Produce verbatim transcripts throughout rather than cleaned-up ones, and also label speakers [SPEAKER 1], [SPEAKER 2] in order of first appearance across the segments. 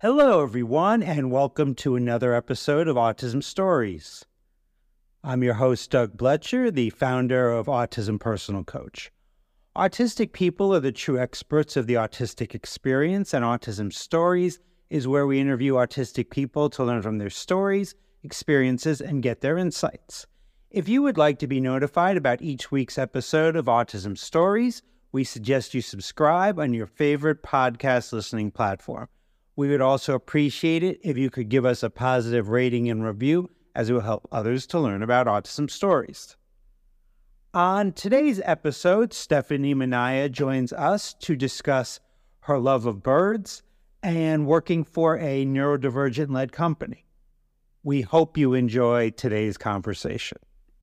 [SPEAKER 1] Hello, everyone, and welcome to another episode of Autism Stories. I'm your host, Doug Bletcher, the founder of Autism Personal Coach. Autistic people are the true experts of the autistic experience, and Autism Stories is where we interview autistic people to learn from their stories, experiences, and get their insights. If you would like to be notified about each week's episode of Autism Stories, we suggest you subscribe on your favorite podcast listening platform. We would also appreciate it if you could give us a positive rating and review, as it will help others to learn about autism stories. On today's episode, Stephanie Minaya joins us to discuss her love of birds and working for a neurodivergent-led company. We hope you enjoy today's conversation.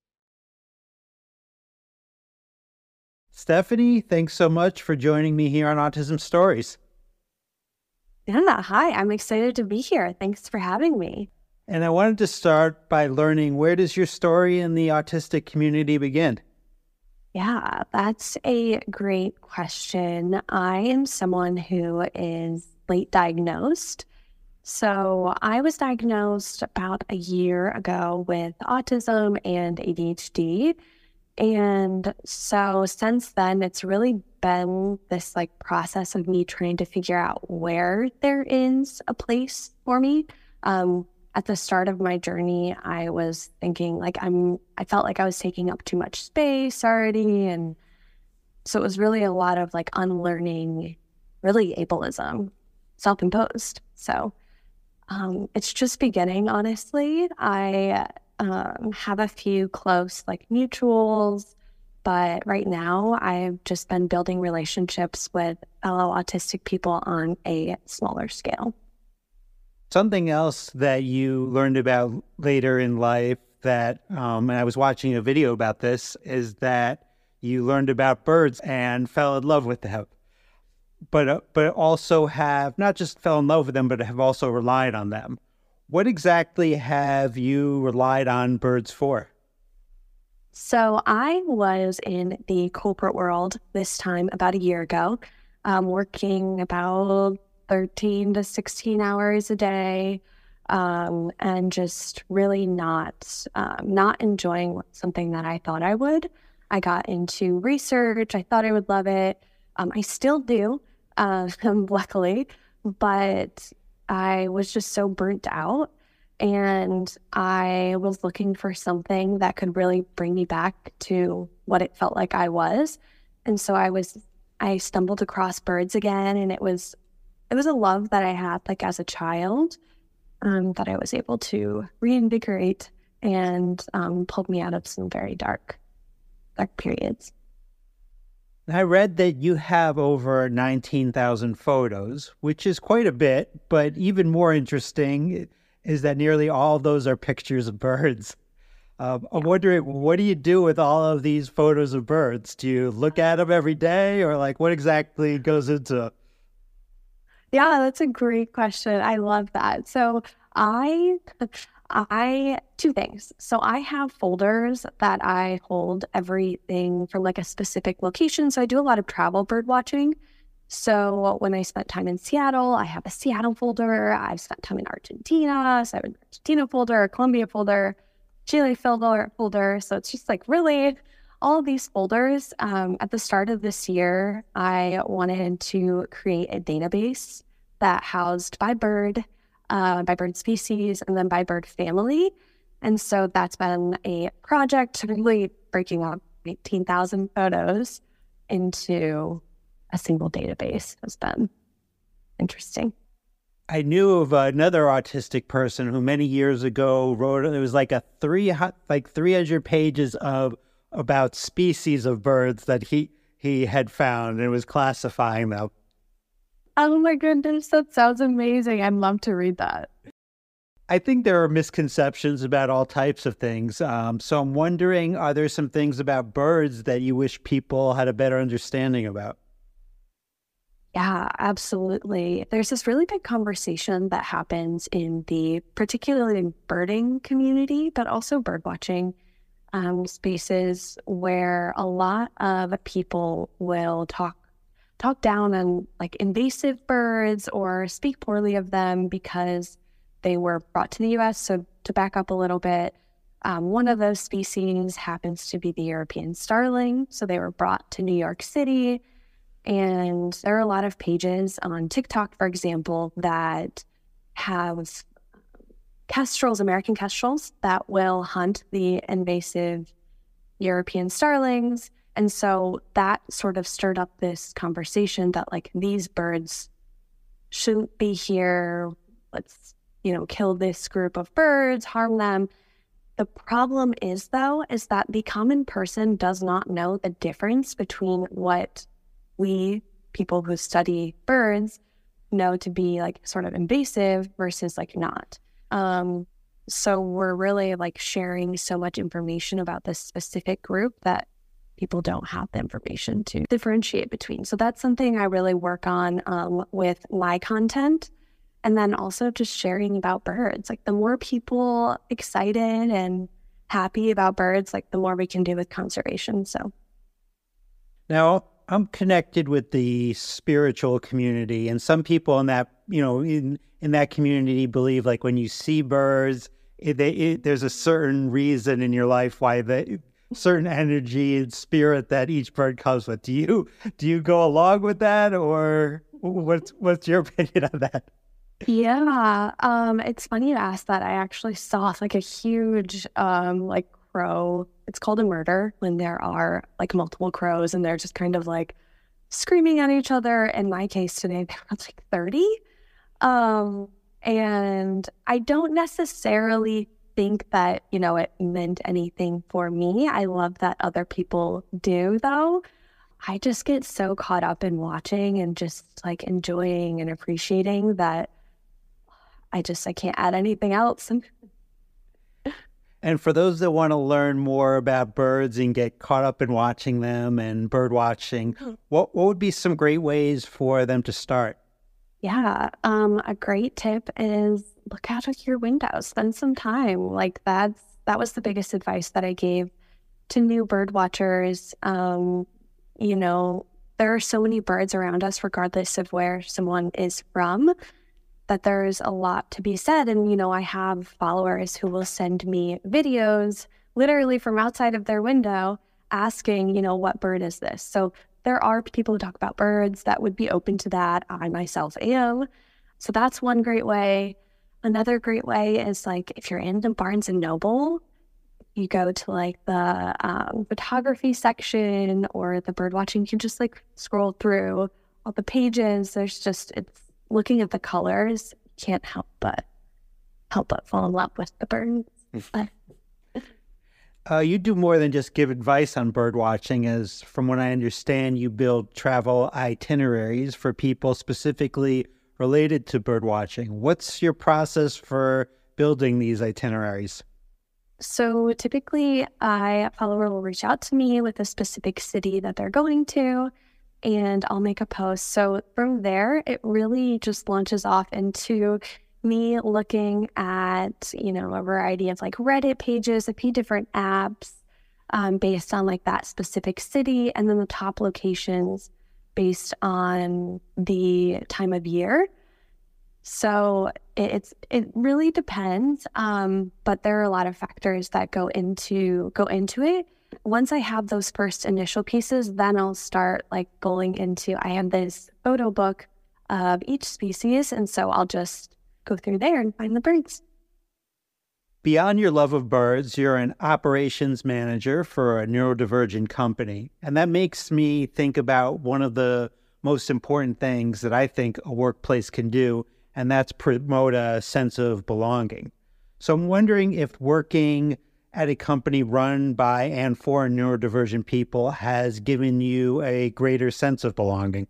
[SPEAKER 1] Stephanie, thanks so much for joining me here on Autism Stories.
[SPEAKER 2] Yeah, hi, I'm excited to be here. Thanks for having me.
[SPEAKER 1] And I wanted to start by learning, where does your story in the autistic community begin?
[SPEAKER 2] Yeah, that's a great question. I am someone who is late diagnosed. So I was diagnosed about a year ago with autism and A D H D. And so since then, it's really been this like process of me trying to figure out where there is a place for me. Um, at the start of my journey, I was thinking like I'm, I felt like I was taking up too much space already. And so it was really a lot of like unlearning, really ableism, self-imposed. So um, it's just beginning, honestly. I um, have a few close like mutuals, but right now I've just been building relationships with fellow autistic people on a smaller scale.
[SPEAKER 1] Something else that you learned about later in life that, um, and I was watching a video about this, is that you learned about birds and fell in love with them, but, uh, but also have not just fell in love with them, but have also relied on them. What exactly have you relied on birds for?
[SPEAKER 2] So I was in the corporate world this time about a year ago, um, working about thirteen to sixteen hours a day, um, and just really not um, not enjoying something that I thought I would. I got into research. I thought I would love it. Um, I still do, uh, luckily, but I was just so burnt out. And I was looking for something that could really bring me back to what it felt like I was. And so I was, I stumbled across birds again, and it was, it was a love that I had like as a child, um, that I was able to reinvigorate and um, pulled me out of some very dark, dark periods.
[SPEAKER 1] I read that you have over nineteen thousand photos, which is quite a bit, but even more interesting is that nearly all of those are pictures of birds. Um, I'm wondering, what do you do with all of these photos of birds? Do you look at them every day, or like what exactly goes into it?
[SPEAKER 2] Yeah, that's a great question. I love that. So I, I, two things. So I have folders that I hold everything from like a specific location. So I do a lot of travel bird watching. So when I spent time in Seattle, I have a Seattle folder. I've spent time in Argentina, so I have an Argentina folder, a Colombia folder, Chile folder, folder. So it's just like really all of these folders. Um, at the start of this year, I wanted to create a database that housed by bird, uh, by bird species, and then by bird family. And so that's been a project, really breaking up eighteen thousand photos into a single database. Has been interesting.
[SPEAKER 1] I knew of another autistic person who many years ago wrote, it was like a three, like three hundred pages of about species of birds that he, he had found and was classifying them.
[SPEAKER 2] Oh my goodness, that sounds amazing. I'd love to read that.
[SPEAKER 1] I think there are misconceptions about all types of things. Um, so I'm wondering, are there some things about birds that you wish people had a better understanding about?
[SPEAKER 2] Yeah, absolutely. There's this really big conversation that happens in the particularly birding community, but also bird watching um, spaces where a lot of people will talk talk down on like invasive birds or speak poorly of them because they were brought to the U S. So to back up a little bit, um, one of those species happens to be the European starling. So they were brought to New York City. And there are a lot of pages on TikTok, for example, that have kestrels, American kestrels, that will hunt the invasive European starlings. And so that sort of stirred up this conversation that like these birds shouldn't be here. Let's, you know, kill this group of birds, harm them. The problem is, though, is that the common person does not know the difference between what we, people who study birds, know to be like sort of invasive versus like not. Um, so we're really like sharing so much information about this specific group that people don't have the information to differentiate between. So that's something I really work on um, with my content. And then also just sharing about birds. Like the more people excited and happy about birds, like the more we can do with conservation. So
[SPEAKER 1] now I'm connected with the spiritual community, and some people in that, you know, in, in that community believe like when you see birds, it, they, it, there's a certain reason in your life why the certain energy and spirit that each bird comes with. Do you do you go along with that, or what's what's your opinion on that?
[SPEAKER 2] Yeah, um, it's funny you asked that. I actually saw like a huge um, like crow. It's called a murder when there are like multiple crows and they're just kind of like screaming at each other. In my case today, there was like thirty. Um, and I don't necessarily think that, you know, it meant anything for me. I love that other people do, though. I just get so caught up in watching and just like enjoying and appreciating that I just, I can't add anything else.
[SPEAKER 1] And for those that want to learn more about birds and get caught up in watching them and bird watching, what, what would be some great ways for them to start?
[SPEAKER 2] Yeah, um, a great tip is look out of your window, spend some time. Like that's, that was the biggest advice that I gave to new bird watchers. Um, you know, there are so many birds around us, regardless of where someone is from, that there's a lot to be said. And, you know, I have followers who will send me videos literally from outside of their window asking, you know, what bird is this? So there are people who talk about birds that would be open to that. I myself am. So that's one great way. Another great way is like if you're in the Barnes and Noble, you go to like the um, photography section or the bird watching, you can just like scroll through all the pages. There's just, it's looking at the colors, you can't help but help but fall in love with the birds. But
[SPEAKER 1] Uh, you do more than just give advice on bird watching, as from what I understand, you build travel itineraries for people specifically related to bird watching. What's your process for building these itineraries?
[SPEAKER 2] So typically, I, a follower will reach out to me with a specific city that they're going to, and I'll make a post. So from there, it really just launches off into me looking at, you know, a variety of like Reddit pages, a few different apps um, based on like that specific city, and then the top locations based on the time of year. So it, it's it really depends, um, but there are a lot of factors that go into go into it. Once I have those first initial pieces, then I'll start like going into, I have this photo book of each species, and so I'll just go through there and find the birds.
[SPEAKER 1] Beyond your love of birds, you're an operations manager for a neurodivergent company. And that makes me think about one of the most important things that I think a workplace can do, and that's promote a sense of belonging. So I'm wondering if working at a company run by and for neurodivergent people has given you a greater sense of belonging.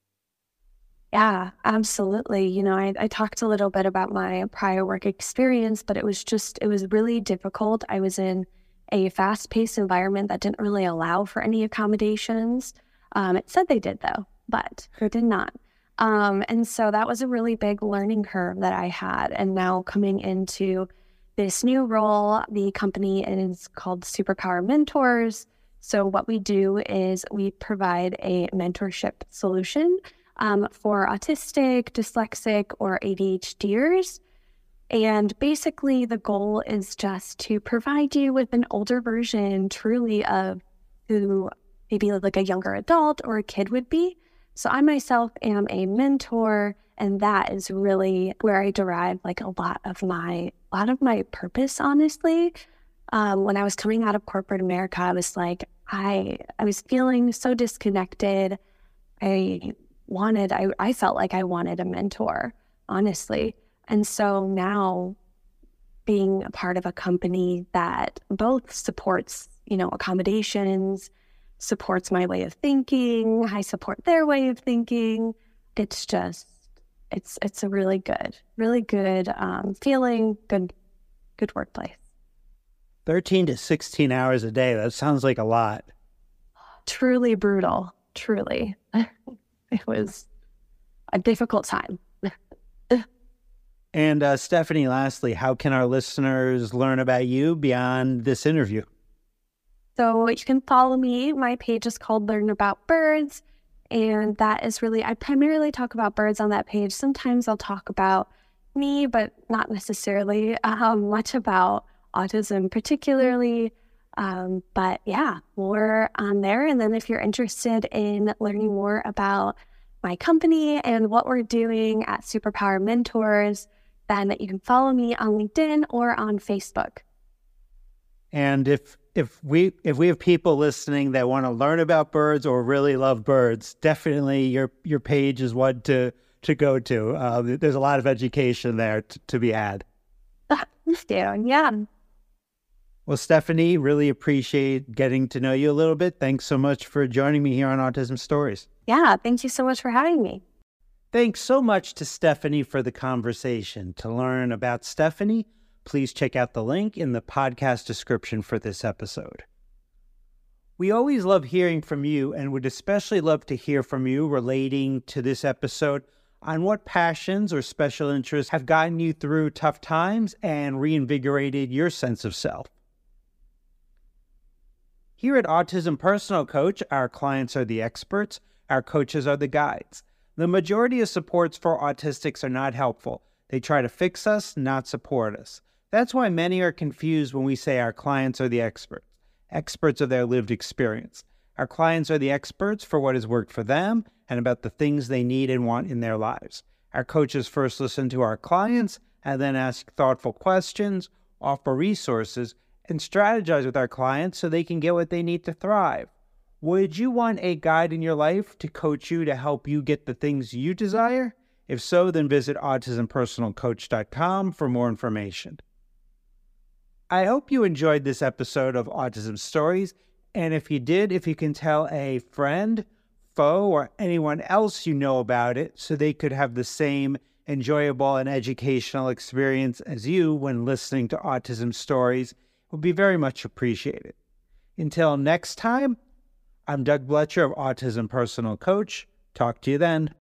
[SPEAKER 2] Yeah, absolutely. You know, I, I talked a little bit about my prior work experience, but it was just, it was really difficult. I was in a fast-paced environment that didn't really allow for any accommodations. Um, it said they did, though, but it did not. Um, and so that was a really big learning curve that I had. And now coming into this new role, the company is called Superpower Mentors. So what we do is we provide a mentorship solution um, for autistic, dyslexic, or ADHDers. And basically the goal is just to provide you with an older version truly of who maybe like a younger adult or a kid would be. So I myself am a mentor, and that is really where I derive like a lot of my, a lot of my purpose, honestly. Um, when I was coming out of corporate America, I was like, I, I was feeling so disconnected. I wanted, I, I felt like I wanted a mentor, honestly. And so now being a part of a company that both supports, you know, accommodations, supports my way of thinking, I support their way of thinking. It's just, it's it's a really good, really good um, feeling, good, good workplace.
[SPEAKER 1] thirteen to sixteen hours a day. That sounds like a lot.
[SPEAKER 2] Truly brutal. Truly. It was a difficult time.
[SPEAKER 1] And uh, Stephanie, lastly, how can our listeners learn about you beyond this interview?
[SPEAKER 2] So you can follow me. My page is called Learn About Birds. And that is really, I primarily talk about birds on that page. Sometimes I'll talk about me, but not necessarily um, much about autism particularly. Um, but yeah, more on there. And then if you're interested in learning more about my company and what we're doing at Superpower Mentors, then you can follow me on LinkedIn or on Facebook.
[SPEAKER 1] And if if we if we have people listening that want to learn about birds or really love birds, definitely your your page is one to to go to. Uh, there's a lot of education there to, to be had.
[SPEAKER 2] Thank you. Yeah.
[SPEAKER 1] Well, Stephanie, really appreciate getting to know you a little bit. Thanks so much for joining me here on Autism Stories.
[SPEAKER 2] Yeah. Thank you so much for having me.
[SPEAKER 1] Thanks so much to Stephanie for the conversation. To learn about Stephanie, please check out the link in the podcast description for this episode. We always love hearing from you and would especially love to hear from you relating to this episode on what passions or special interests have gotten you through tough times and reinvigorated your sense of self. Here at Autism Personal Coach, our clients are the experts, our coaches are the guides. The majority of supports for autistics are not helpful. They try to fix us, not support us. That's why many are confused when we say our clients are the experts, experts of their lived experience. Our clients are the experts for what has worked for them and about the things they need and want in their lives. Our coaches first listen to our clients and then ask thoughtful questions, offer resources, and strategize with our clients so they can get what they need to thrive. Would you want a guide in your life to coach you to help you get the things you desire? If so, then visit autism personal coach dot com for more information. I hope you enjoyed this episode of Autism Stories, and if you did, if you can tell a friend, foe, or anyone else you know about it so they could have the same enjoyable and educational experience as you when listening to Autism Stories, it would be very much appreciated. Until next time, I'm Doug Bletcher of Autism Personal Coach. Talk to you then.